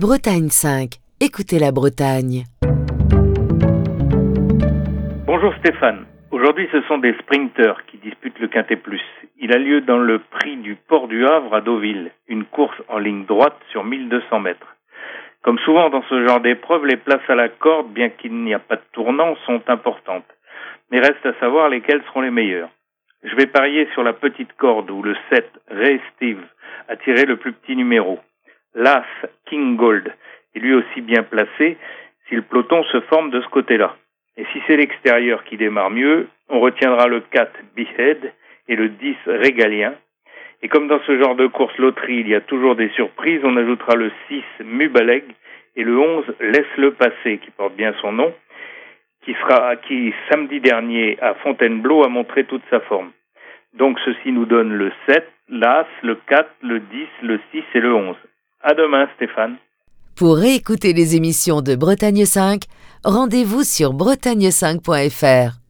Bretagne 5. Écoutez la Bretagne. Bonjour Stéphane. Aujourd'hui, ce sont des sprinteurs qui disputent le Quintet Plus. Il a lieu dans le prix du Port du Havre à Deauville, une course en ligne droite sur 1200 mètres. Comme souvent dans ce genre d'épreuve, les places à la corde, bien qu'il n'y a pas de tournant, sont importantes. Mais reste à savoir lesquelles seront les meilleures. Je vais parier sur la petite corde où le 7, Ray Steve, a tiré le plus petit numéro. L'As, King Gold, est lui aussi bien placé si le peloton se forme de ce côté-là. Et si c'est l'extérieur qui démarre mieux, on retiendra le 4, Behead, et le 10, Régalien. Et comme dans ce genre de course loterie, il y a toujours des surprises, on ajoutera le 6, Mubaleg, et le 11, Laisse-le passer, qui porte bien son nom, qui samedi dernier à Fontainebleau a montré toute sa forme. Donc ceci nous donne le 7, l'As, le 4, le 10, le 6 et le 11. À demain Stéphane. Pour réécouter les émissions de Bretagne 5, rendez-vous sur bretagne5.fr.